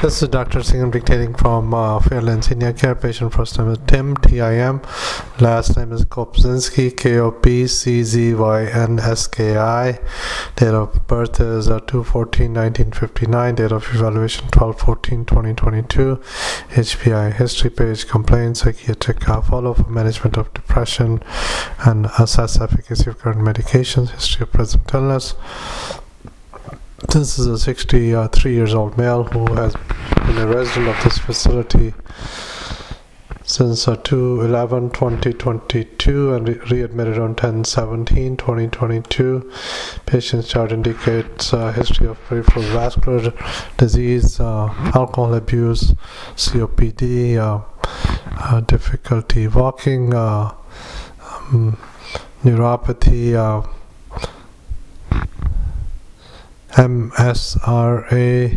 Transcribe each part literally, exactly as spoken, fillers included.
This is Doctor Singham dictating from uh, Fairland Senior Care. Patient first name is Tim, T I M. Last name is Kopczynski, K O P C Z Y N S K I. Date of birth is uh, two fourteen nineteen fifty-nine. Date of evaluation twelve fourteen twenty twenty-two. H P I history page, complaints, psychiatric uh, follow for management of depression and assess efficacy of current medications, history of present illness. This is a sixty-three years old male who has been a resident of this facility since uh, two eleven twenty twenty-two and re- readmitted on ten seventeen twenty twenty-two. Patient's chart indicates uh, history of peripheral vascular disease, uh, alcohol abuse, C O P D, uh, uh, difficulty walking, uh, um, neuropathy, uh, M S R A,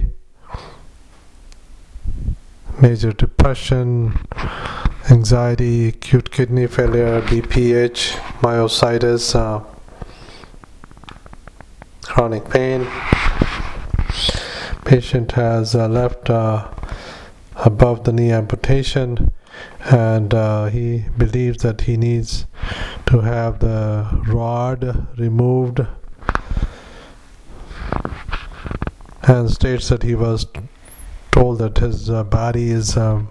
major depression, anxiety, acute kidney failure, B P H, myositis, uh, chronic pain. Patient has uh, left uh, above the knee amputation, and uh, he believes that he needs to have the rod removed, and states that he was told that his uh, body is um,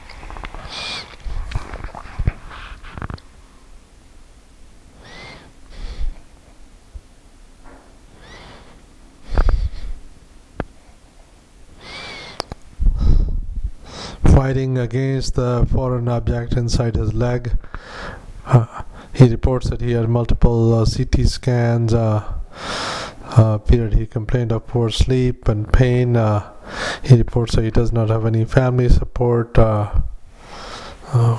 fighting against the foreign object inside his leg. Uh, he reports that he had multiple uh, C T scans. Uh, Uh, period. He complained of poor sleep and pain. Uh, he reports that he does not have any family support. Uh, uh,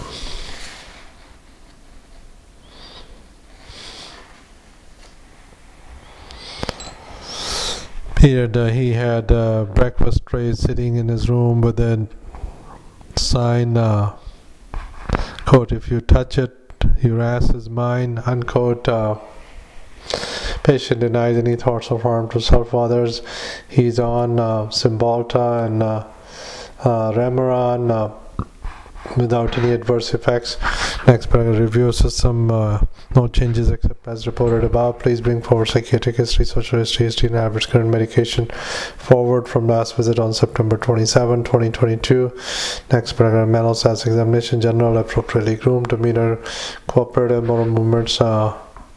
period. Uh, he had uh, breakfast trays sitting in his room with a sign, uh, quote, "If you touch it, your ass is mine," unquote. Uh, Patient denies any thoughts of harm to self or others. He's on uh, Cymbalta and uh, uh, Remeron uh, without any adverse effects. Next paragraph, review system, uh, no changes except as reported above. Please bring forward psychiatric history, social history, history and average current medication forward from last visit on September twenty-seventh twenty twenty-two. Next paragraph, mental status examination, general, appropriately groomed, demeanor, cooperative, motor movements, uh,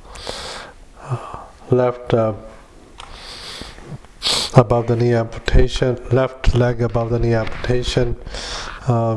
left uh, above the knee amputation, left leg above the knee amputation, uh,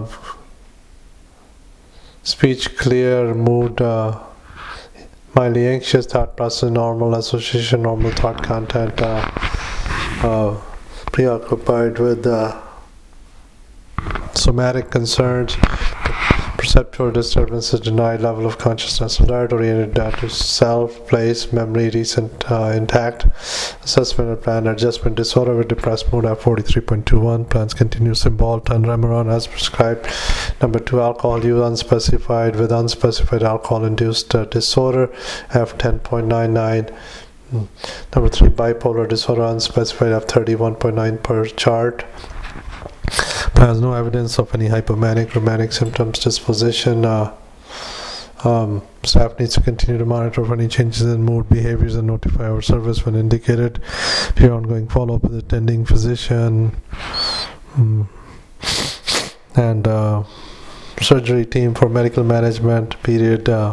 speech clear, mood uh, mildly anxious, thought process normal, association normal, thought content uh, uh, preoccupied with uh, somatic concerns, perceptual disturbances, denied level of consciousness, alert, oriented uh, to self, place, memory, recent, uh, intact, assessment and plan, adjustment disorder with depressed mood F forty-three point two one, plans continue, Cymbalta and Remeron as prescribed. Number two, alcohol use unspecified with unspecified alcohol-induced uh, disorder F ten point nine nine. Number three, bipolar disorder unspecified F thirty-one point nine per chart. Has no evidence of any hypomanic, romantic symptoms, disposition. Uh, um, staff needs to continue to monitor for any changes in mood, behaviors, and notify our service when indicated. Your ongoing follow-up with attending physician um, and uh, surgery team for medical management. Period. Uh,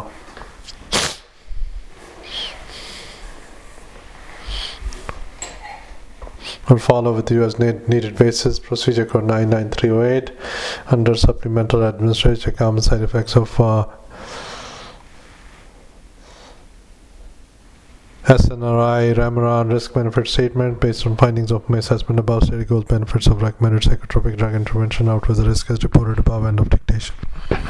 will follow with you as need, needed basis. Procedure code nine nine three oh eight under supplemental administration. Common side effects of uh, S N R I, Remeron, risk benefit statement based on findings of my assessment above stated goals, benefits of recommended psychotropic drug intervention, out with the risk as reported above. End of dictation.